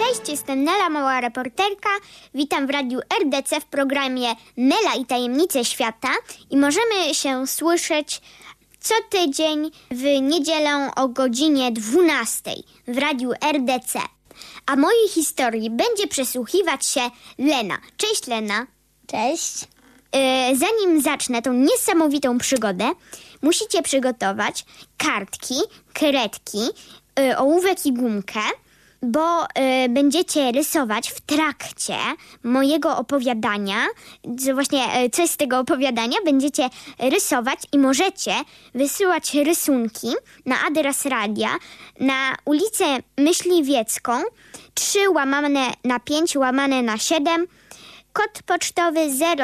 Cześć, jestem Nela, mała reporterka. Witam w Radiu RDC w programie Nela i tajemnice świata i możemy się słyszeć co tydzień w niedzielę o godzinie 12 w Radiu RDC. A mojej historii będzie przysłuchiwać się Lena. Cześć, Lena. Cześć. Zanim zacznę tą niesamowitą przygodę, musicie przygotować kartki, kredki, ołówek i gumkę, bo będziecie rysować w trakcie mojego opowiadania, coś z tego opowiadania będziecie rysować i możecie wysyłać rysunki na adres radia na ulicę Myśliwiecką 3/5/7, kod pocztowy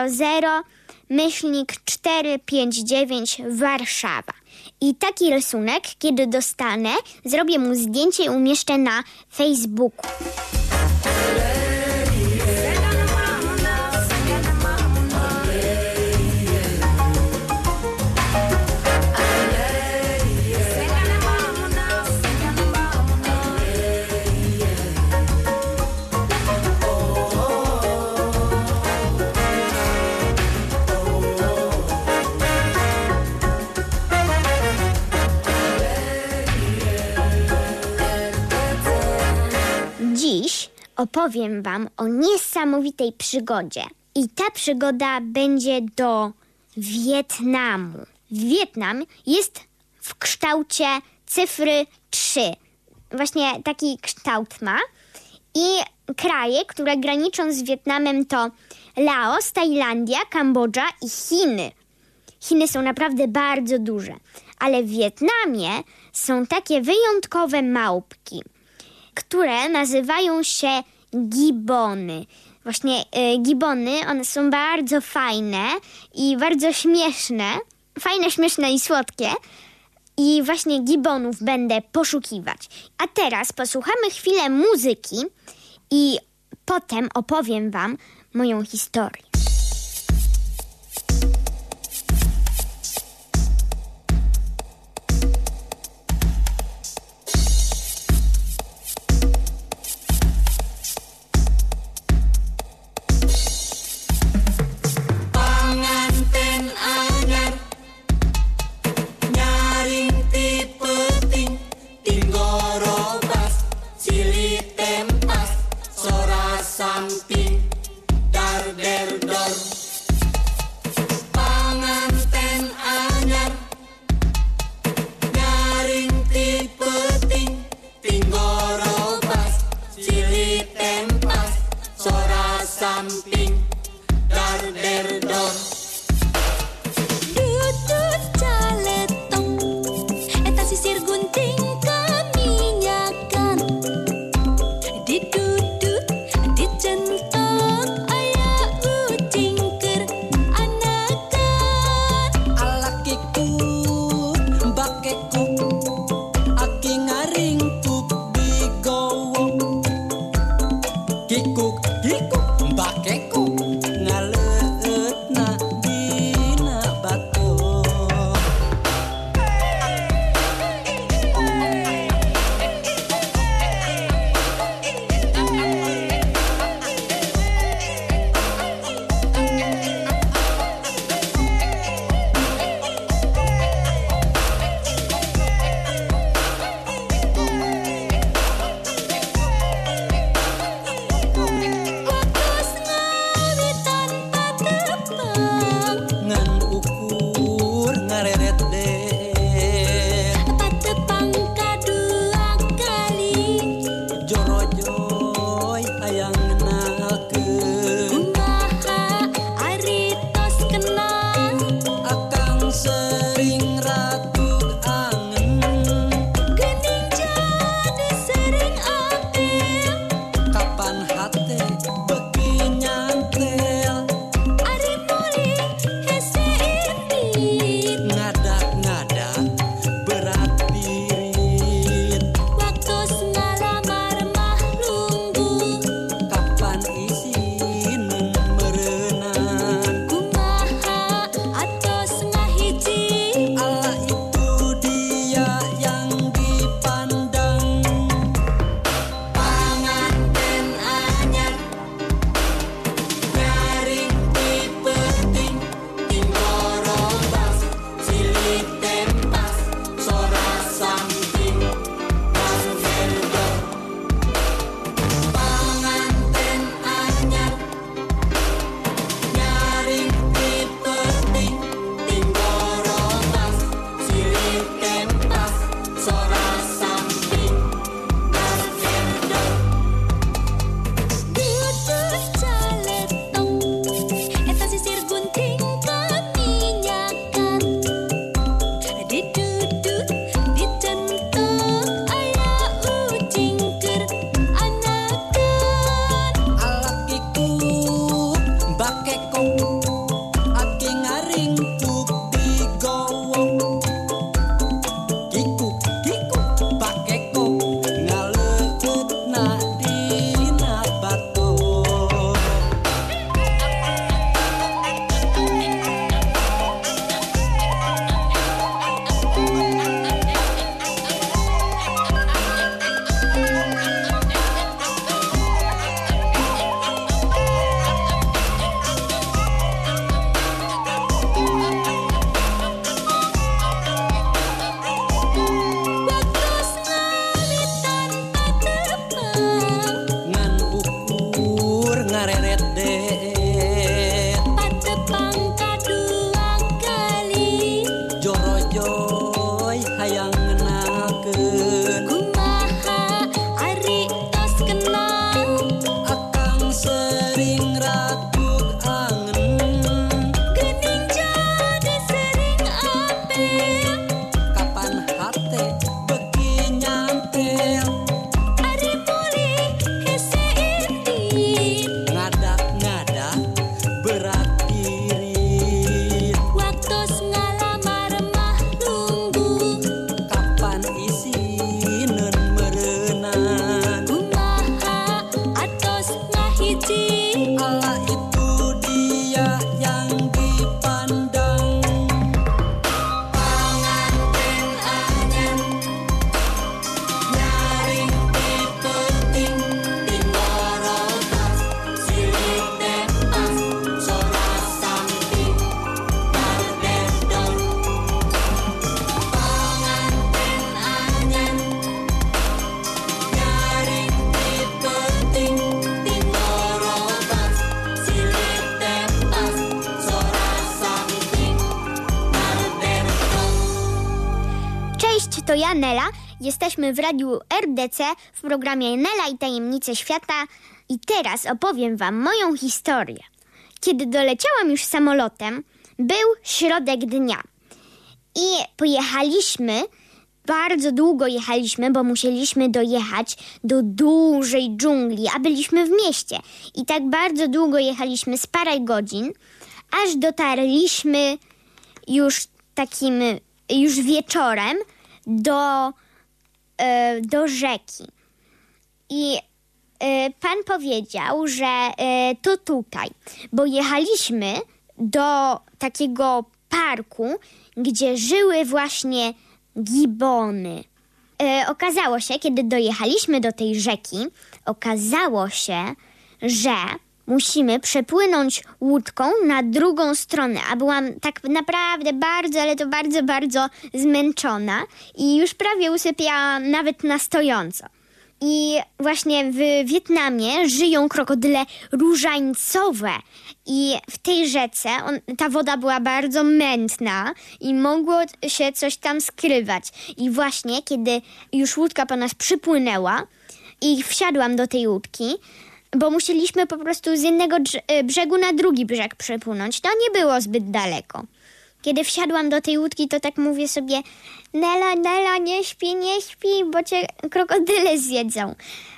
00-459 Warszawa. I taki rysunek, kiedy dostanę, zrobię mu zdjęcie i umieszczę na Facebooku. Dziś opowiem wam o niesamowitej przygodzie. I ta przygoda będzie do Wietnamu. Wietnam jest w kształcie cyfry 3. Właśnie taki kształt ma. I kraje, które graniczą z Wietnamem to Laos, Tajlandia, Kambodża i Chiny. Chiny są naprawdę bardzo duże. Ale w Wietnamie są takie wyjątkowe małpki, które nazywają się gibony. Właśnie gibony, one są bardzo fajne i bardzo śmieszne. Fajne, śmieszne i słodkie. I właśnie gibonów będę poszukiwać. A teraz posłuchamy chwilę muzyki i potem opowiem wam moją historię. Kikuk, bakeku, ngaleutna ja, Nela. Jesteśmy w Radiu RDC w programie Nela i Tajemnice Świata i teraz opowiem wam moją historię. Kiedy doleciałam już samolotem, był środek dnia i pojechaliśmy, bardzo długo jechaliśmy, bo musieliśmy dojechać do dużej dżungli, a byliśmy w mieście. I tak bardzo długo jechaliśmy, z parę godzin, aż dotarliśmy już wieczorem do rzeki. I pan powiedział, że to tutaj, bo jechaliśmy do takiego parku, gdzie żyły właśnie gibony. Okazało się, kiedy dojechaliśmy do tej rzeki, okazało się, że musimy przepłynąć łódką na drugą stronę, a byłam tak naprawdę bardzo, ale to bardzo, bardzo zmęczona i już prawie usypiałam nawet na stojąco. I właśnie w Wietnamie żyją krokodyle różańcowe i w tej rzece ta woda była bardzo mętna i mogło się coś tam skrywać. I właśnie kiedy już łódka po nas przypłynęła i wsiadłam do tej łódki, bo musieliśmy po prostu z jednego brzegu na drugi brzeg przepłynąć. To nie było zbyt daleko. Kiedy wsiadłam do tej łódki, to tak mówię sobie: Nela, nie śpi, bo cię krokodyle zjedzą.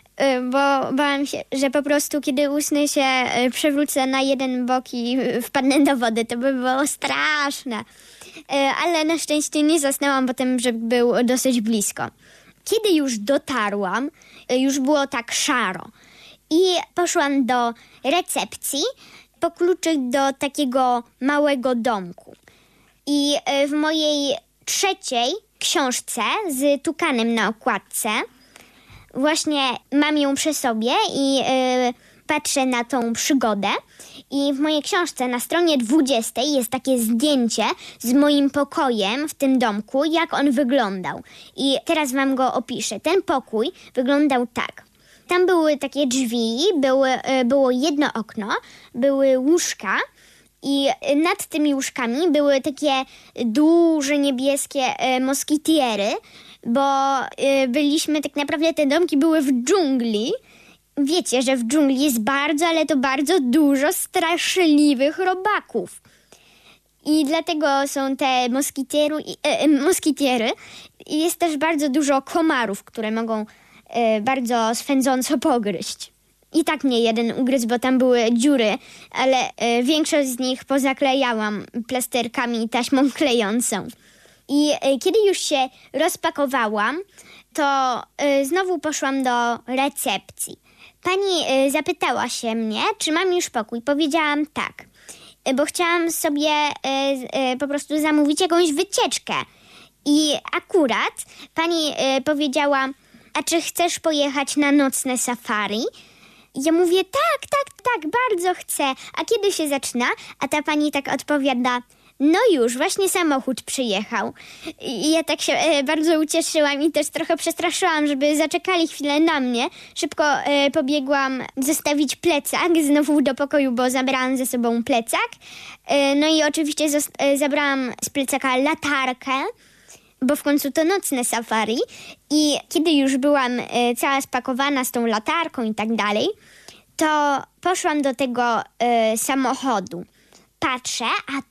Bo bałam się, że po prostu kiedy usnę się, przewrócę na jeden bok i wpadnę do wody. To by było straszne. Ale na szczęście nie zasnęłam, bo ten brzeg był dosyć blisko. Kiedy już dotarłam, już było tak szaro. I poszłam do recepcji po kluczyk do takiego małego domku. I w mojej trzeciej książce z tukanem na okładce właśnie mam ją przy sobie i patrzę na tą przygodę. I w mojej książce na stronie 20 jest takie zdjęcie z moim pokojem w tym domku, jak on wyglądał. I teraz wam go opiszę. Ten pokój wyglądał tak. Tam były takie drzwi, było jedno okno, były łóżka i nad tymi łóżkami były takie duże niebieskie moskitiery, bo byliśmy, tak naprawdę te domki były w dżungli. Wiecie, że w dżungli jest bardzo, ale to bardzo dużo straszliwych robaków. I dlatego są te moskitiery. I jest też bardzo dużo komarów, które mogą bardzo swędząco pogryźć. I tak mnie jeden ugryzł, bo tam były dziury, ale większość z nich pozaklejałam plasterkami i taśmą klejącą. I kiedy już się rozpakowałam, to znowu poszłam do recepcji. Pani zapytała się mnie, czy mam już pokój. Powiedziałam tak, bo chciałam sobie po prostu zamówić jakąś wycieczkę. I akurat pani powiedziała: a czy chcesz pojechać na nocne safari? I ja mówię: tak, bardzo chcę. A kiedy się zaczyna? A ta pani tak odpowiada: no już, właśnie samochód przyjechał. I ja tak się bardzo ucieszyłam i też trochę przestraszyłam, żeby zaczekali chwilę na mnie. Szybko pobiegłam zostawić plecak znowu do pokoju, bo zabrałam ze sobą plecak. No i oczywiście zabrałam z plecaka latarkę, bo w końcu to nocne safari. I kiedy już byłam cała spakowana z tą latarką i tak dalej, to poszłam do tego samochodu. Patrzę, a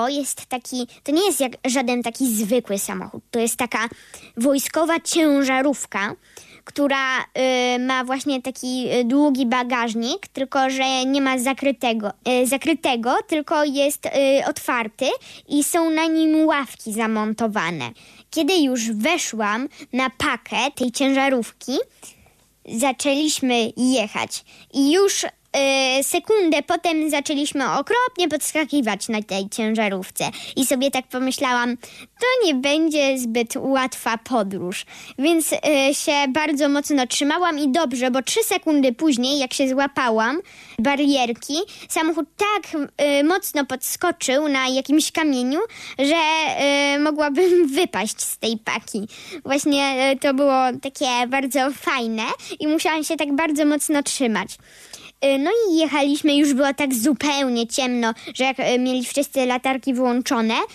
to nie jest jak żaden taki zwykły samochód. To jest taka wojskowa ciężarówka, która ma właśnie taki długi bagażnik, tylko że nie ma zakrytego, tylko jest otwarty i są na nim ławki zamontowane. Kiedy już weszłam na pakę tej ciężarówki, zaczęliśmy jechać i już sekundę potem zaczęliśmy okropnie podskakiwać na tej ciężarówce i sobie tak pomyślałam, to nie będzie zbyt łatwa podróż, więc się bardzo mocno trzymałam i dobrze, bo 3 sekundy później, jak się złapałam barierki, samochód tak mocno podskoczył na jakimś kamieniu, że mogłabym wypaść z tej paki. Właśnie to było takie bardzo fajne i musiałam się tak bardzo mocno trzymać. No i jechaliśmy, już było tak zupełnie ciemno, że jak mieli wszyscy latarki wyłączone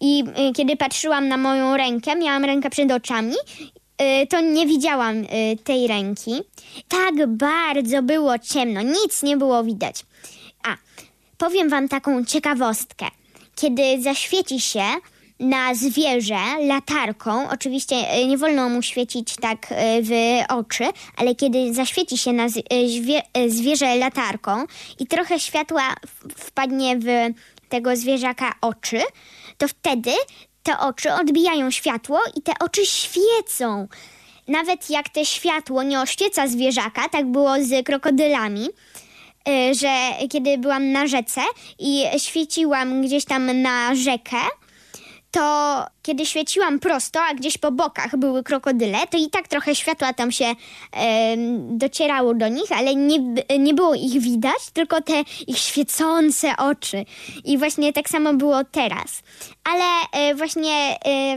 I kiedy patrzyłam na moją rękę, miałam rękę przed oczami, to nie widziałam tej ręki. Tak bardzo było ciemno, nic nie było widać. Powiem wam taką ciekawostkę. Kiedy zaświeci się na zwierzę latarką, oczywiście nie wolno mu świecić tak w oczy, ale kiedy zaświeci się na zwierzę latarką i trochę światła wpadnie w tego zwierzaka oczy, to wtedy te oczy odbijają światło i te oczy świecą. Nawet jak te światło nie oświeca zwierzaka, tak było z krokodylami, że kiedy byłam na rzece i świeciłam gdzieś tam na rzekę, to kiedy świeciłam prosto, a gdzieś po bokach były krokodyle, to i tak trochę światła tam się docierało do nich, ale nie było ich widać, tylko te ich świecące oczy. I właśnie tak samo było teraz. Ale właśnie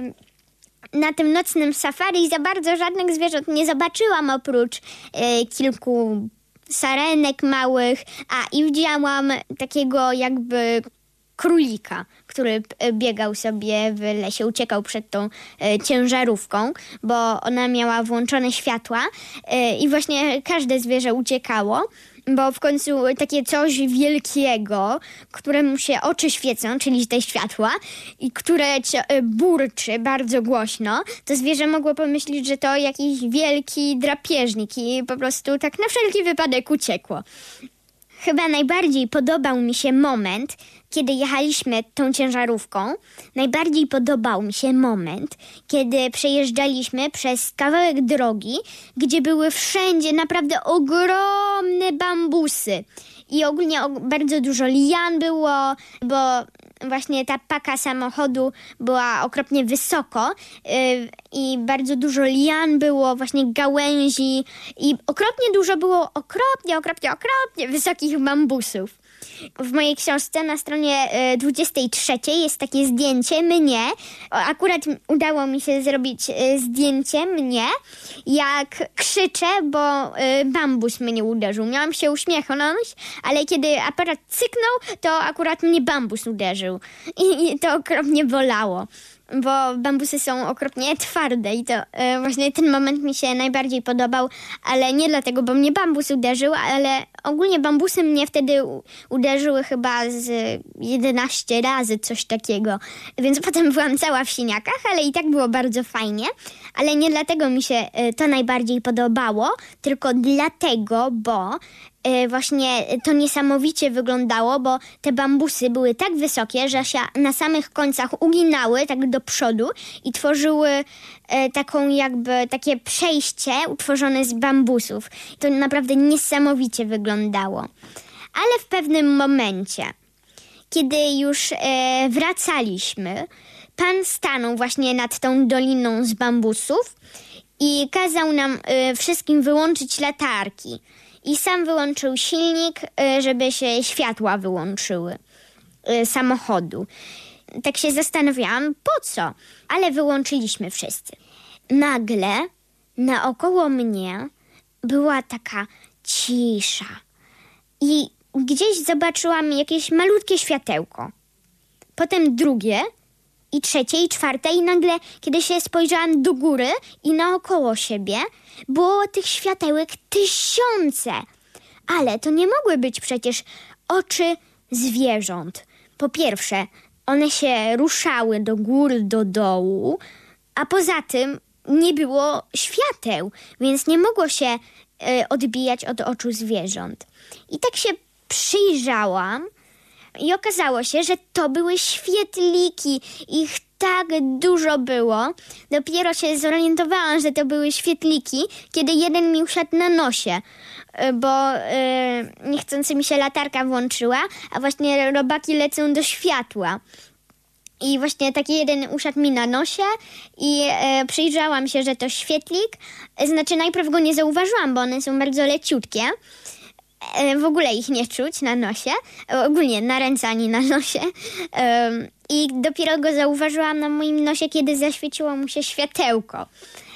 na tym nocnym safari za bardzo żadnych zwierząt nie zobaczyłam, oprócz kilku sarenek małych, i widziałam takiego jakby królika, który biegał sobie w lesie, uciekał przed tą ciężarówką, bo ona miała włączone światła i właśnie każde zwierzę uciekało, bo w końcu takie coś wielkiego, któremu się oczy świecą, czyli te światła, i które burczy bardzo głośno, to zwierzę mogło pomyśleć, że to jakiś wielki drapieżnik i po prostu tak na wszelki wypadek uciekło. Chyba najbardziej podobał mi się moment, kiedy jechaliśmy tą ciężarówką. Najbardziej podobał mi się moment, kiedy przejeżdżaliśmy przez kawałek drogi, gdzie były wszędzie naprawdę ogromne bambusy. I ogólnie bardzo dużo lian było, bo właśnie ta paka samochodu była okropnie wysoko i bardzo dużo lian było, właśnie gałęzi i okropnie dużo było okropnie wysokich bambusów. W mojej książce na stronie 23 jest takie zdjęcie mnie. Akurat udało mi się zrobić zdjęcie mnie, jak krzyczę, bo bambus mnie uderzył. Miałam się uśmiechnąć, ale kiedy aparat cyknął, to akurat mnie bambus uderzył. I to okropnie bolało, bo bambusy są okropnie twarde i to właśnie ten moment mi się najbardziej podobał, ale nie dlatego, bo mnie bambus uderzył, ale ogólnie bambusy mnie wtedy uderzyły chyba z 11 razy, coś takiego. Więc potem byłam cała w siniakach, ale i tak było bardzo fajnie. Ale nie dlatego mi się to najbardziej podobało, tylko dlatego, bo właśnie to niesamowicie wyglądało, bo te bambusy były tak wysokie, że się na samych końcach uginały tak do przodu i tworzyły taką jakby takie przejście utworzone z bambusów. To naprawdę niesamowicie wyglądało. Ale w pewnym momencie, kiedy już wracaliśmy, pan stanął właśnie nad tą doliną z bambusów i kazał nam wszystkim wyłączyć latarki. I sam wyłączył silnik, żeby się światła wyłączyły samochodu. Tak się zastanawiałam, po co? Ale wyłączyliśmy wszyscy. Nagle naokoło mnie była taka cisza. I gdzieś zobaczyłam jakieś malutkie światełko. Potem drugie i trzecie i czwarte i nagle, kiedy się spojrzałam do góry i naokoło siebie, było tych światełek 1000. Ale to nie mogły być przecież oczy zwierząt. Po pierwsze, one się ruszały do góry, do dołu, a poza tym nie było świateł, więc nie mogło się odbijać od oczu zwierząt. I tak się przyjrzałam i okazało się, że to były świetliki. Ich tak dużo było. Dopiero się zorientowałam, że to były świetliki, kiedy jeden mi usiadł na nosie, bo niechcący mi się latarka włączyła, a właśnie robaki lecą do światła. I właśnie taki jeden usiadł mi na nosie i przyjrzałam się, że to świetlik. Znaczy najpierw go nie zauważyłam, bo one są bardzo leciutkie. W ogóle ich nie czuć na nosie. Ogólnie na ręce ani na nosie. I dopiero go zauważyłam na moim nosie, kiedy zaświeciło mu się światełko.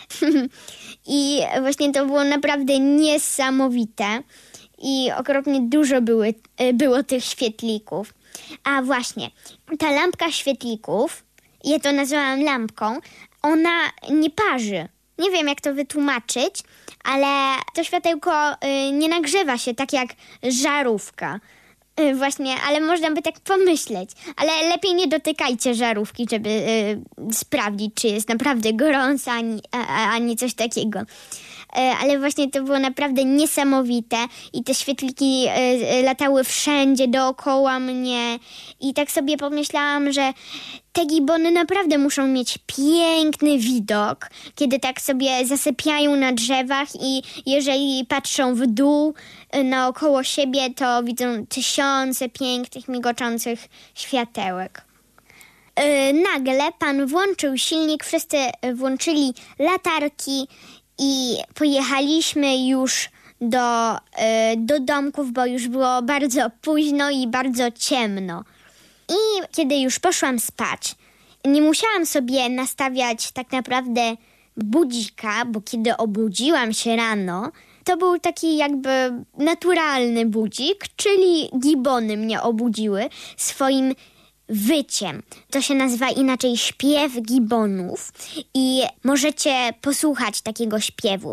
I właśnie to było naprawdę niesamowite. I okropnie dużo było tych świetlików. A właśnie, ta lampka świetlików ja to nazwałam lampką, ona nie parzy. Nie wiem, jak to wytłumaczyć, ale to światełko nie nagrzewa się tak jak żarówka. Właśnie, ale można by tak pomyśleć. Ale lepiej nie dotykajcie żarówki, żeby sprawdzić, czy jest naprawdę gorąca, a nie coś takiego. Ale właśnie to było naprawdę niesamowite i te świetliki latały wszędzie dookoła mnie i tak sobie pomyślałam, że te gibony naprawdę muszą mieć piękny widok, kiedy tak sobie zasypiają na drzewach i jeżeli patrzą w dół naokoło siebie, to widzą tysiące pięknych, migoczących światełek. Nagle pan włączył silnik, wszyscy włączyli latarki i pojechaliśmy już do domków, bo już było bardzo późno i bardzo ciemno. I kiedy już poszłam spać, nie musiałam sobie nastawiać tak naprawdę budzika, bo kiedy obudziłam się rano, to był taki jakby naturalny budzik, czyli gibony mnie obudziły swoim wyciem. To się nazywa inaczej śpiew gibonów i możecie posłuchać takiego śpiewu.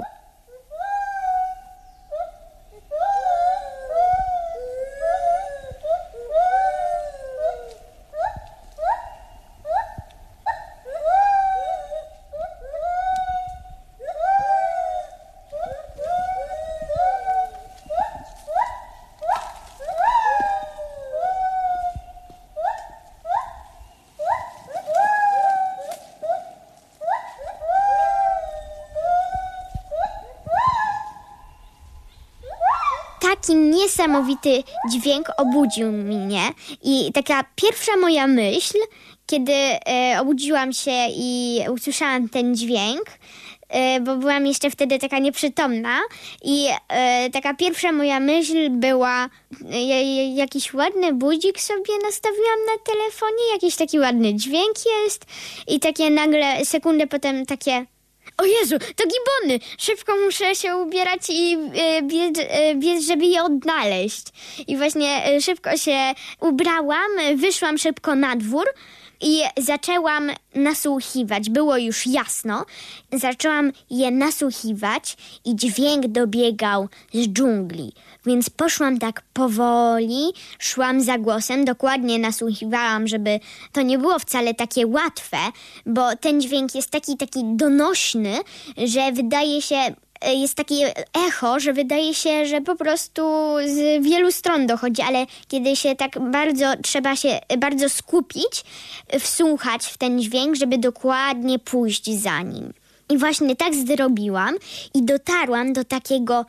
Taki niesamowity dźwięk obudził mnie i taka pierwsza moja myśl, kiedy obudziłam się i usłyszałam ten dźwięk, bo byłam jeszcze wtedy taka nieprzytomna i taka pierwsza moja myśl była, jakiś ładny budzik sobie nastawiłam na telefonie, jakiś taki ładny dźwięk jest i takie nagle sekundę potem takie: o Jezu, to gibony! Szybko muszę się ubierać i biec, żeby je odnaleźć. I właśnie szybko się ubrałam, wyszłam szybko na dwór i zaczęłam nasłuchiwać. Było już jasno. Zaczęłam je nasłuchiwać i dźwięk dobiegał z dżungli. Więc poszłam tak powoli, szłam za głosem, dokładnie nasłuchiwałam, żeby to nie było wcale takie łatwe, bo ten dźwięk jest taki donośny, że wydaje się, jest takie echo, że wydaje się, że po prostu z wielu stron dochodzi, ale kiedy się tak trzeba się bardzo skupić, wsłuchać w ten dźwięk, żeby dokładnie pójść za nim. I właśnie tak zrobiłam i dotarłam do takiego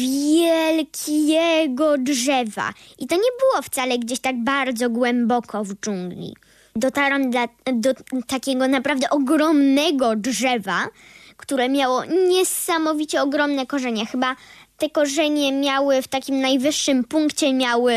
wielkiego drzewa. I to nie było wcale gdzieś tak bardzo głęboko w dżungli. Dotarłam do takiego naprawdę ogromnego drzewa, które miało niesamowicie ogromne korzenie. Chyba te korzenie miały w takim najwyższym punkcie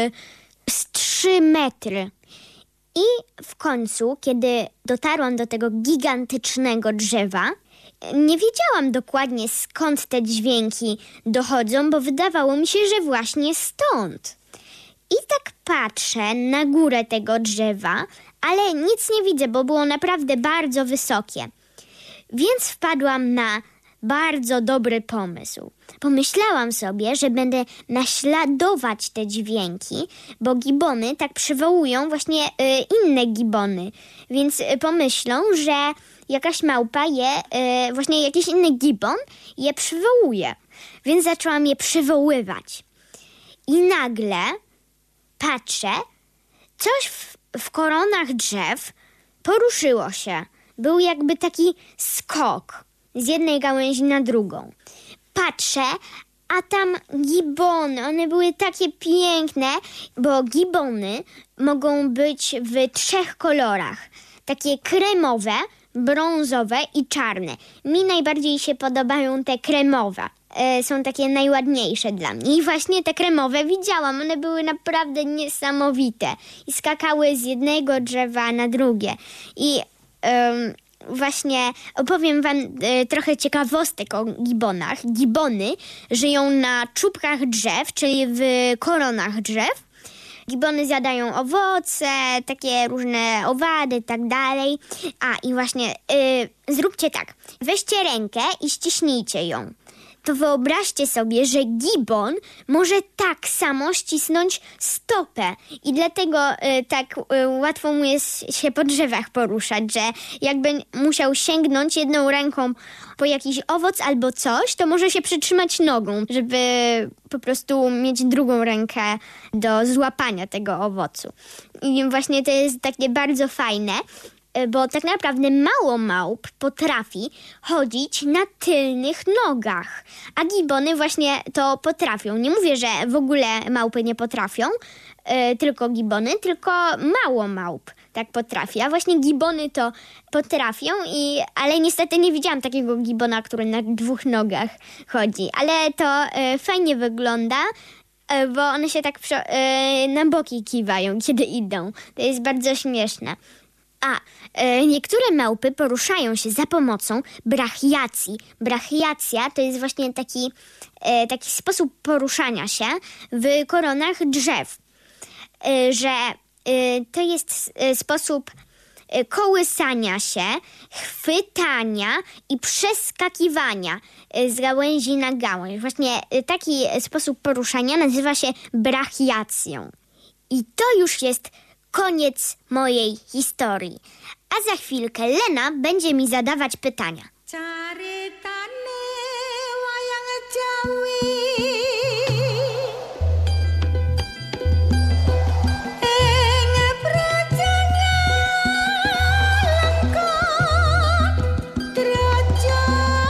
z 3 metry. I w końcu, kiedy dotarłam do tego gigantycznego drzewa, nie wiedziałam dokładnie, skąd te dźwięki dochodzą, bo wydawało mi się, że właśnie stąd. I tak patrzę na górę tego drzewa, ale nic nie widzę, bo było naprawdę bardzo wysokie. Więc wpadłam na bardzo dobry pomysł. Pomyślałam sobie, że będę naśladować te dźwięki, bo gibony tak przywołują właśnie inne gibony. Więc pomyślą, że jakaś małpa właśnie jakiś inny gibon je przywołuje. Więc zaczęłam je przywoływać. I nagle patrzę, coś w koronach drzew poruszyło się. Był jakby taki skok z jednej gałęzi na drugą. Patrzę, a tam gibony, one były takie piękne, bo gibony mogą być w 3 kolorach. Takie kremowe, brązowe i czarne. Mi najbardziej się podobają te kremowe. Są takie najładniejsze dla mnie. I właśnie te kremowe widziałam. One były naprawdę niesamowite. I skakały z jednego drzewa na drugie. I właśnie opowiem wam trochę ciekawostek o gibonach. Gibony żyją na czubkach drzew, czyli w koronach drzew. Gibony zjadają owoce, takie różne owady i tak dalej. I właśnie zróbcie tak. Weźcie rękę i ściśnijcie ją. To wyobraźcie sobie, że gibon może tak samo ścisnąć stopę i dlatego tak łatwo mu jest się po drzewach poruszać, że jakby musiał sięgnąć jedną ręką po jakiś owoc albo coś, to może się przytrzymać nogą, żeby po prostu mieć drugą rękę do złapania tego owocu. I właśnie to jest takie bardzo fajne, bo tak naprawdę mało małp potrafi chodzić na tylnych nogach, a gibony właśnie to potrafią. Nie mówię, że w ogóle małpy nie potrafią, tylko gibony, tylko mało małp tak potrafi, a właśnie gibony to potrafią, ale niestety nie widziałam takiego gibona, który na 2 nogach chodzi, ale to fajnie wygląda, bo one się tak na boki kiwają, kiedy idą. To jest bardzo śmieszne. Niektóre małpy poruszają się za pomocą brachiacji. Brachiacja to jest właśnie taki sposób poruszania się w koronach drzew, że to jest sposób kołysania się, chwytania i przeskakiwania z gałęzi na gałęź. Właśnie taki sposób poruszania nazywa się brachiacją. I to już jest koniec mojej historii. A za chwilkę Lena będzie mi zadawać pytania. Caritane wayang Jawi ing prajana langka draja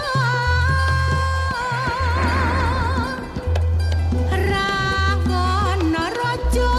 Rawana raja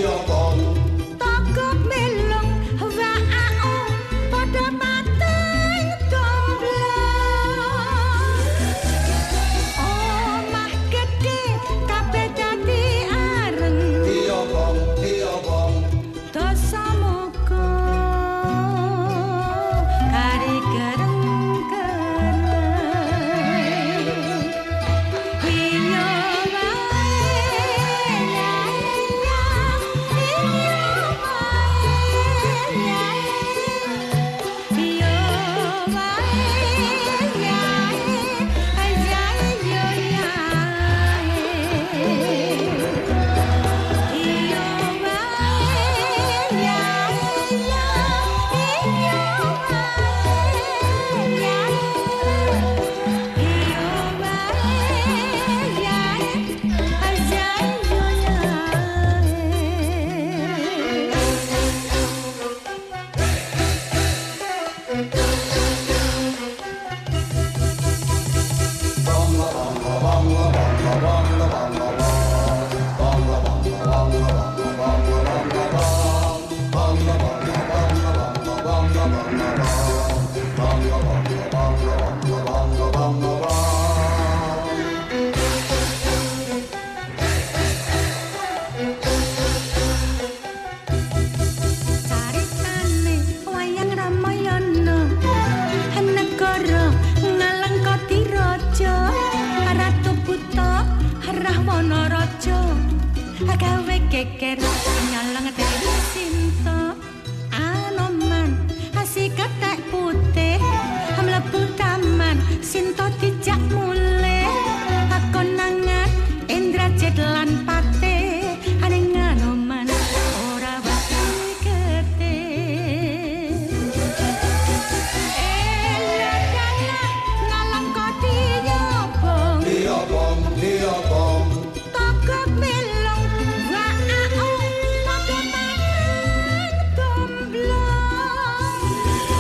Tokok melong wa ao padha mate geger nyalang dari sinto anoman asik ketek putih mlebu taman sinto dijak mulih konangan Indrajit lan Pate aning anoman ora wati getih ngalang kodi yobong diobong tokok melong waau padha mangan domblong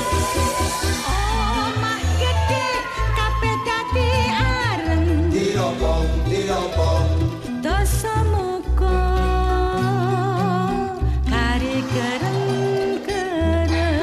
omah gedhe kabeh dadi areng diobong dosa muka kari gereng-gereng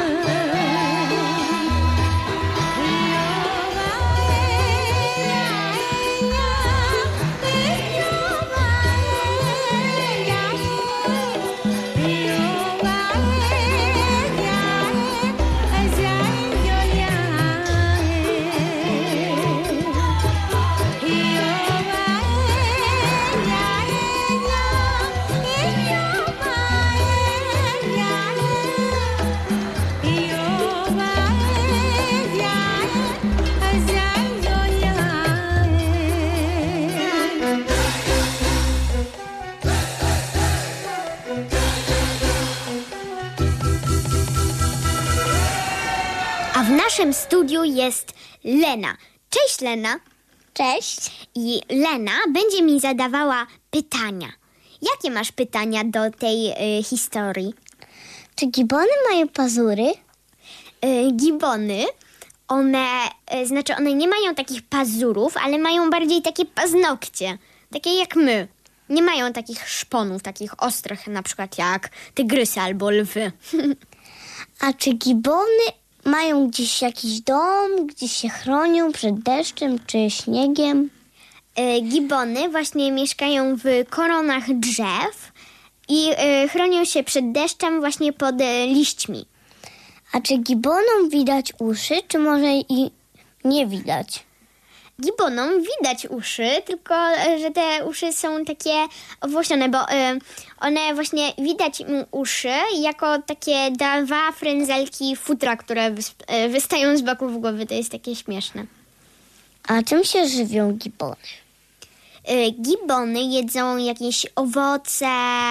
A w naszym studiu jest Lena. Cześć, Lena. Cześć. I Lena będzie mi zadawała pytania. Jakie masz pytania do tej historii? Czy gibony mają pazury? Gibony, one nie mają takich pazurów, ale mają bardziej takie paznokcie, takie jak my. Nie mają takich szponów, takich ostrych, na przykład jak tygrysy albo lwy. A czy gibony mają gdzieś jakiś dom, gdzie się chronią przed deszczem czy śniegiem? Gibony właśnie mieszkają w koronach drzew i chronią się przed deszczem właśnie pod liśćmi. A czy gibonom widać uszy, czy może i nie widać? Gibonom widać uszy, tylko że te uszy są takie owłosione, bo one właśnie widać im uszy jako takie dwa frędzelki futra, które wystają z boków głowy. To jest takie śmieszne. A czym się żywią gibony? Gibony jedzą jakieś owoce,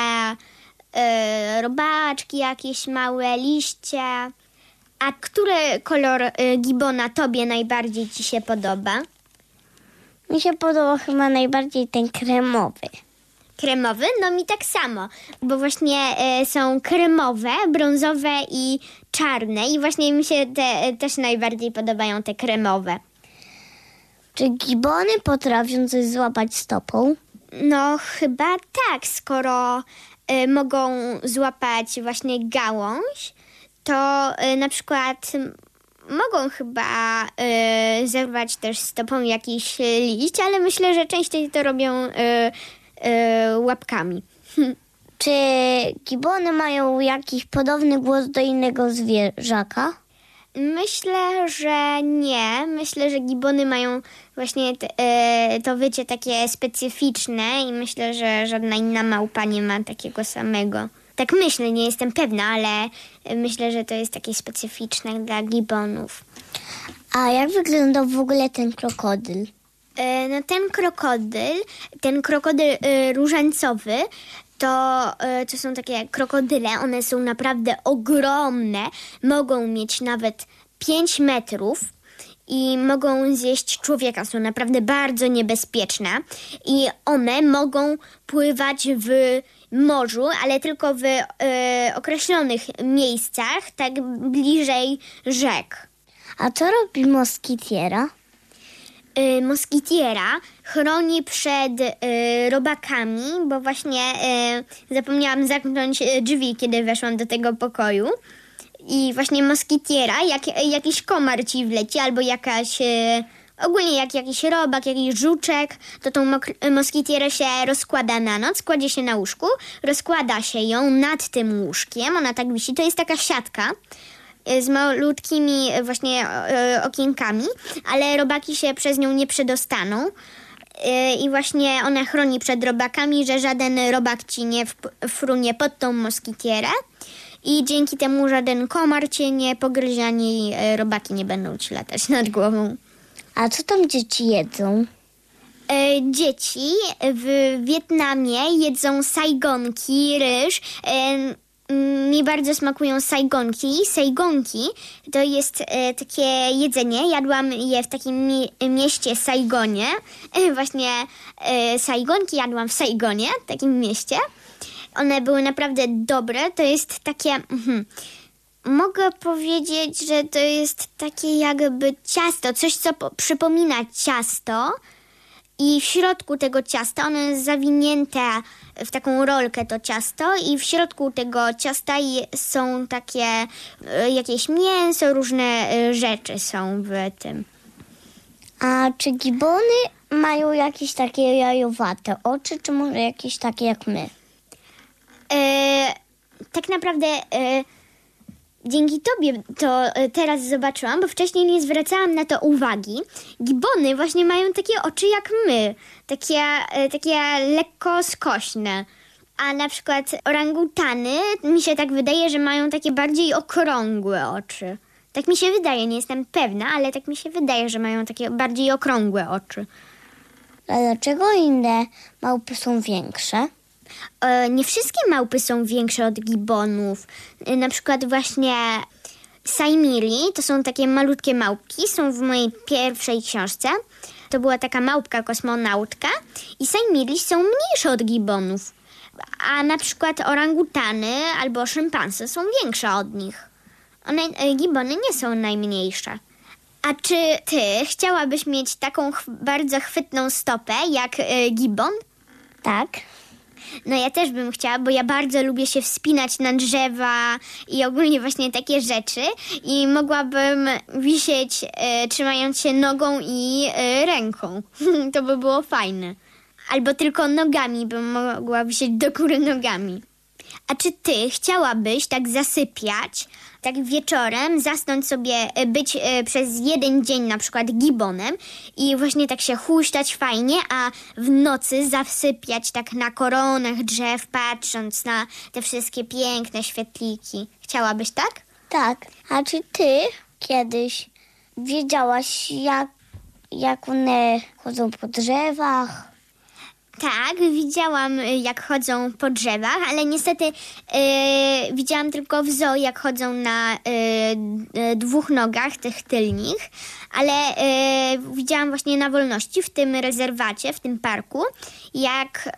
robaczki, jakieś małe liście. A który kolor gibona tobie najbardziej ci się podoba? Mi się podoba chyba najbardziej ten kremowy. Kremowy? No mi tak samo, bo właśnie są kremowe, brązowe i czarne i właśnie mi się też najbardziej podobają te kremowe. Czy gibony potrafią coś złapać stopą? No chyba tak, skoro mogą złapać właśnie gałąź, to na przykład mogą chyba zerwać też stopą jakiś liść, ale myślę, że częściej to robią łapkami. Czy gibony mają jakiś podobny głos do innego zwierzaka? Myślę, że nie. Myślę, że gibony mają właśnie to wycie takie specyficzne i myślę, że żadna inna małpa nie ma takiego samego. Tak myślę, nie jestem pewna, ale myślę, że to jest takie specyficzne dla gibonów. A jak wygląda w ogóle ten krokodyl? No ten krokodyl różańcowy, to są takie krokodyle, one są naprawdę ogromne, mogą mieć nawet 5 metrów i mogą zjeść człowieka, są naprawdę bardzo niebezpieczne i one mogą pływać w morzu, ale tylko w określonych miejscach, tak bliżej rzek. A co robi moskitiera? Moskitiera chroni przed robakami, bo właśnie zapomniałam zamknąć drzwi, kiedy weszłam do tego pokoju. I właśnie moskitiera, jak jakiś komar ci wleci, albo ogólnie jak jakiś robak, jakiś żuczek, to tą moskitierę się rozkłada na noc, kładzie się na łóżku, rozkłada się ją nad tym łóżkiem, ona tak wisi, to jest taka siatka z malutkimi właśnie okienkami, ale robaki się przez nią nie przedostaną. i właśnie ona chroni przed robakami, że żaden robak ci nie frunie pod tą moskitierę i dzięki temu żaden komar cię nie pogryzie, ani robaki nie będą ci latać nad głową. A co tam dzieci jedzą? Dzieci w Wietnamie jedzą sajgonki, ryż. Mi bardzo smakują sajgonki. Sajgonki to jest takie jedzenie. Jadłam je w takim mieście Saigonie. Właśnie sajgonki jadłam w Saigonie, w takim mieście. One były naprawdę dobre. To jest takie... Mogę powiedzieć, że to jest takie jakby ciasto. Coś, co przypomina ciasto. I w środku tego ciasta, ono jest zawinięte w taką rolkę to ciasto i w środku tego ciasta są takie jakieś mięso, różne rzeczy są w tym. A czy gibony mają jakieś takie jajowate oczy, czy może jakieś takie jak my? Tak naprawdę dzięki tobie to teraz zobaczyłam, bo wcześniej nie zwracałam na to uwagi. Gibony właśnie mają takie oczy jak my, takie lekko skośne. A na przykład orangutany, mi się tak wydaje, że mają takie bardziej okrągłe oczy. Tak mi się wydaje, nie jestem pewna, ale tak mi się wydaje, że mają takie bardziej okrągłe oczy. A dlaczego inne małpy są większe? Nie wszystkie małpy są większe od gibonów. Na przykład właśnie Saimiri, to są takie malutkie małpki, są w mojej pierwszej książce. To była taka małpka kosmonautka i Saimiri są mniejsze od gibonów. A na przykład orangutany albo szympansy są większe od nich. Gibony nie są najmniejsze. A czy ty chciałabyś mieć taką bardzo chwytną stopę jak gibon? Tak. No ja też bym chciała, bo ja bardzo lubię się wspinać na drzewa i ogólnie właśnie takie rzeczy i mogłabym wisieć trzymając się nogą i ręką. To by było fajne. Albo tylko nogami bym mogła wisieć do góry nogami. A czy ty chciałabyś tak zasypiać, tak wieczorem zasnąć sobie, być przez jeden dzień na przykład gibonem i właśnie tak się huśtać fajnie, a w nocy zasypiać tak na koronach drzew, patrząc na te wszystkie piękne świetliki. Chciałabyś tak? Tak. A czy ty kiedyś wiedziałaś, jak one chodzą po drzewach? Tak, widziałam jak chodzą po drzewach, ale niestety widziałam tylko w zoo jak chodzą na dwóch nogach, tych tylnych, ale widziałam właśnie na wolności w tym rezerwacie, w tym parku, jak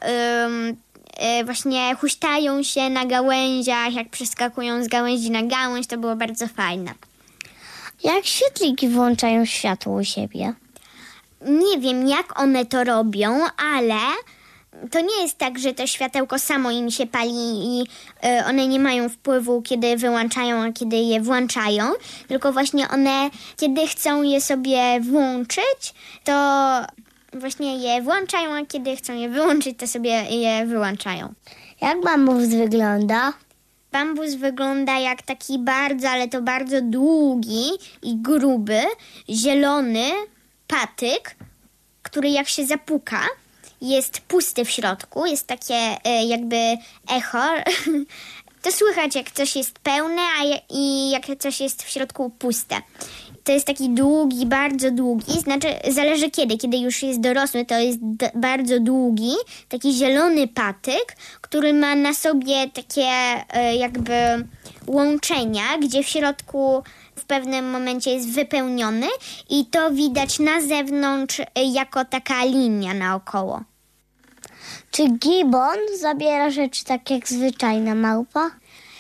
właśnie huśtają się na gałęziach, jak przeskakują z gałęzi na gałęź, to było bardzo fajne. Jak świetliki włączają światło u siebie? Nie wiem, jak one to robią, ale to nie jest tak, że to światełko samo im się pali i one nie mają wpływu, kiedy wyłączają, a kiedy je włączają, tylko właśnie one, kiedy chcą je sobie włączyć, to właśnie je włączają, a kiedy chcą je wyłączyć, to sobie je wyłączają. Jak bambus wygląda? Bambus wygląda jak taki bardzo, ale to bardzo długi i gruby, zielony patyk, który jak się zapuka, jest pusty w środku, jest takie jakby echo. To słychać, jak coś jest pełne, i jak coś jest w środku puste. To jest taki długi, bardzo długi, znaczy zależy kiedy. Kiedy już jest dorosły, to jest bardzo długi, taki zielony patyk, który ma na sobie takie jakby łączenia, gdzie w środku w pewnym momencie jest wypełniony i to widać na zewnątrz jako taka linia naokoło. Czy gibon zabiera rzeczy tak jak zwyczajna małpa?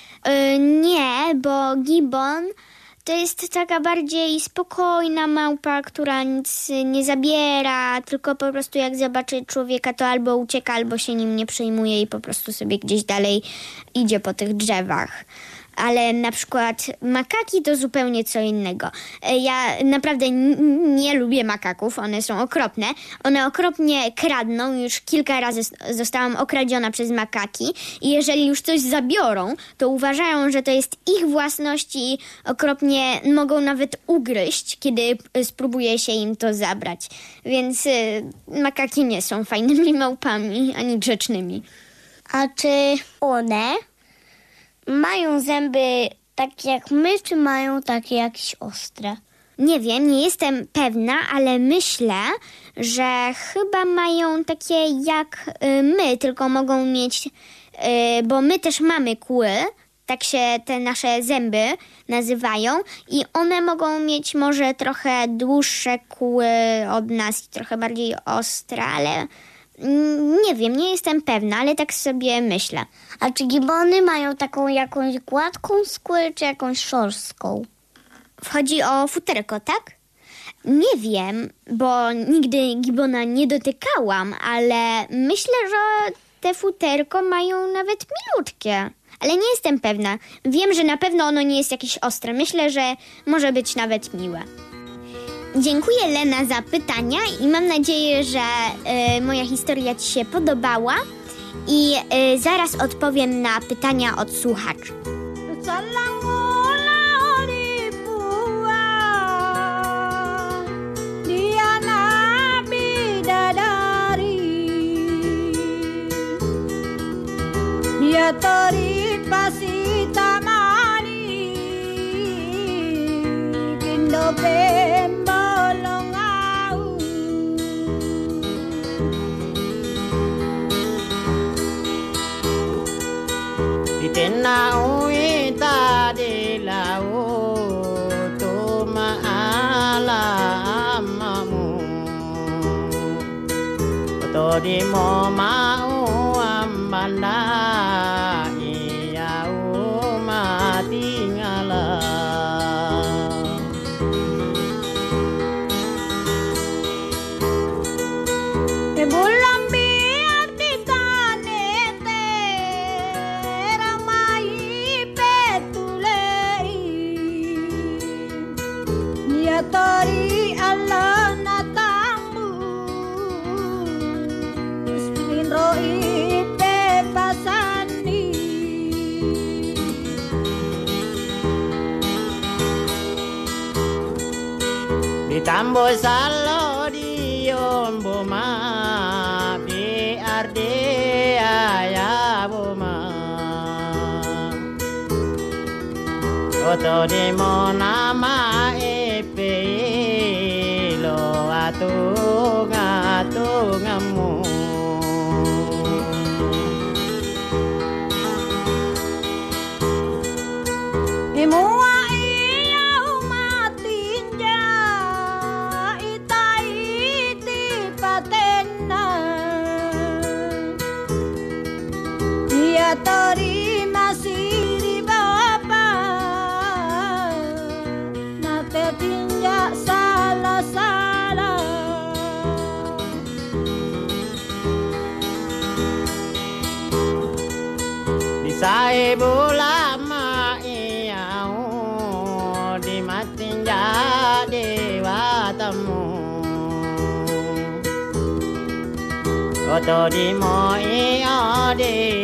Nie, bo gibon to jest taka bardziej spokojna małpa, która nic nie zabiera, tylko po prostu jak zobaczy człowieka, to albo ucieka, albo się nim nie przejmuje i po prostu sobie gdzieś dalej idzie po tych drzewach. ale na przykład makaki to zupełnie co innego. Ja naprawdę nie lubię makaków, one są okropne. One okropnie kradną, już kilka razy zostałam okradziona przez makaki i jeżeli już coś zabiorą, to uważają, że to jest ich własność i okropnie mogą nawet ugryźć, kiedy spróbuje się im to zabrać. Więc makaki nie są fajnymi małpami, ani grzecznymi. A czy one mają zęby takie jak my, czy mają takie jakieś ostre? Nie wiem, nie jestem pewna, ale myślę, że chyba mają takie jak my, tylko mogą mieć, bo my też mamy kły, tak się te nasze zęby nazywają i one mogą mieć może trochę dłuższe kły od nas i trochę bardziej ostre, ale nie wiem, nie jestem pewna, ale tak sobie myślę. A czy gibony mają taką jakąś gładką skórę, czy jakąś szorstką? Chodzi o futerko, tak? Nie wiem, bo nigdy gibona nie dotykałam, ale myślę, że te futerko mają nawet milutkie. Ale nie jestem pewna. Wiem, że na pewno ono nie jest jakieś ostre. Myślę, że może być nawet miłe. Dziękuję, Lena, za pytania i mam nadzieję, że moja historia Ci się podobała i zaraz odpowiem na pytania od słuchaczy. Dia tori pasita mani kindo pembolong au itena uita de lao to maala amamu to di mo mau amanda tori Allah natamu spinro ite pasani ditambo salo di omboma bi arde ayaboma oto di monama lo atungamu imua iya umatinja itai ti patena ia tori masiri bapa na te tinja sala Sai bulama iau di matinja dewatamu oto di mo iyo di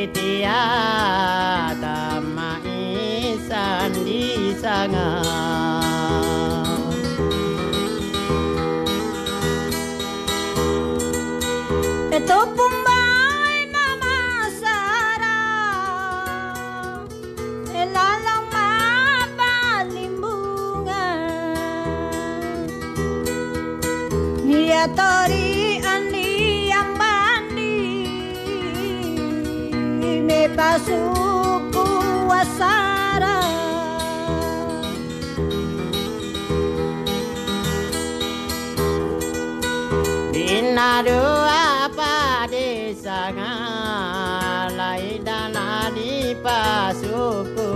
tiada maisan di sanga eto pumba tori ani yang mandi me pasuku wasara dinadu apa desanga lai dana di pasuku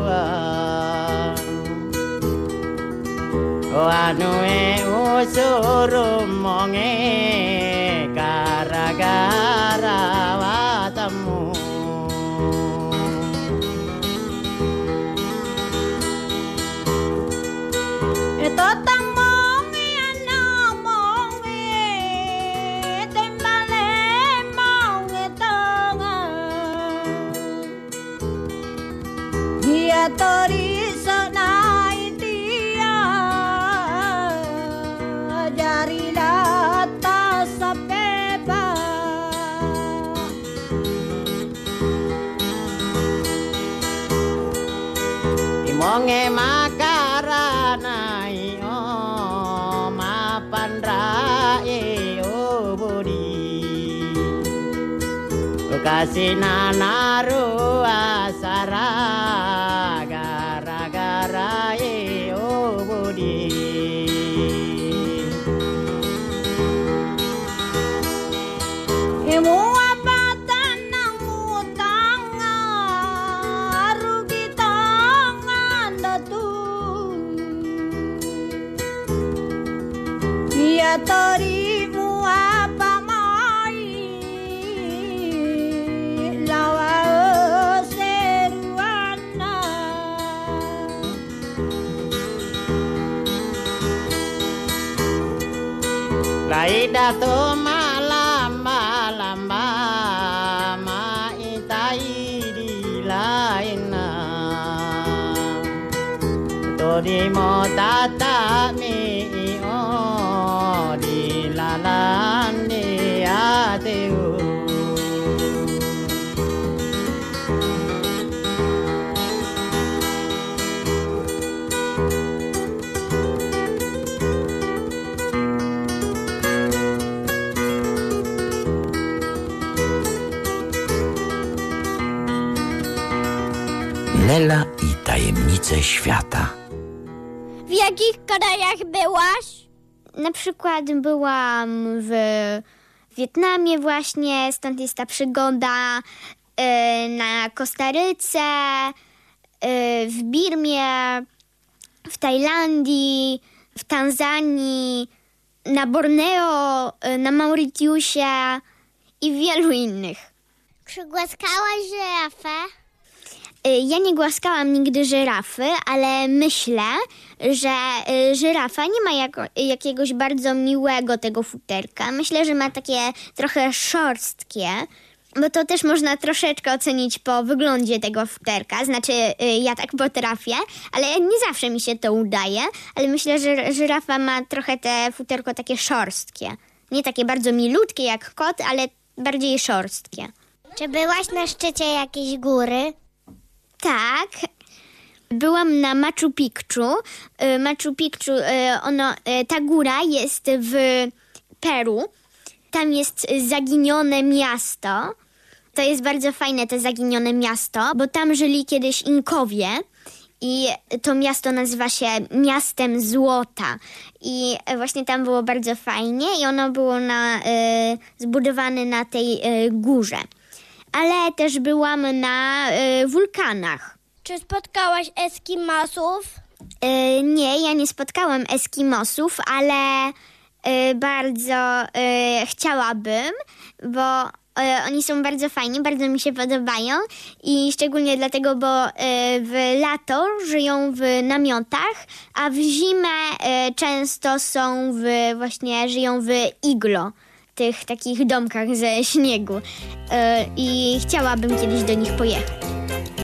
Anue usuru monge gara-gara watamu Ito tamongi anamongi tembale mongi tonga dia tori sanai dia jari lata sapeba Imonge makarana iyo mapandra iyo budi Kasina naru asara gara-gara iyo budi Imu abatan ng utang rugi tangan datu Dia torimu apa mai lawa seruana Laida to malamba-lamba maitai di laina To di mo tatami o di lalan di ateu Nela i tajemnice świata. W jakich krajach byłaś? Na przykład byłam w Wietnamie właśnie, stąd jest ta przygoda, na Kostaryce, w Birmie, w Tajlandii, w Tanzanii, na Borneo, na Mauritiusie i wielu innych. Czy głaskałaś żyrafę? Ja nie głaskałam nigdy żyrafy, ale myślę, że żyrafa nie ma jakiegoś bardzo miłego tego futerka. Myślę, że ma takie trochę szorstkie, bo to też można troszeczkę ocenić po wyglądzie tego futerka. Znaczy, ja tak potrafię, ale nie zawsze mi się to udaje. Ale myślę, że żyrafa ma trochę te futerko takie szorstkie. Nie takie bardzo milutkie jak kot, ale bardziej szorstkie. Czy byłaś na szczycie jakiejś góry? Tak, byłam na Machu Picchu. Machu Picchu, ta góra jest w Peru. Tam jest zaginione miasto. To jest bardzo fajne, to zaginione miasto, bo tam żyli kiedyś Inkowie i to miasto nazywa się Miastem Złota. I właśnie tam było bardzo fajnie i ono było zbudowane na tej górze. Ale też byłam na wulkanach. Czy spotkałaś Eskimosów? Nie, ja nie spotkałam Eskimosów, ale bardzo chciałabym, bo oni są bardzo fajni, bardzo mi się podobają i szczególnie dlatego, bo w lato żyją w namiotach, a w zimę często żyją w iglo, tych takich domkach ze śniegu i chciałabym kiedyś do nich pojechać.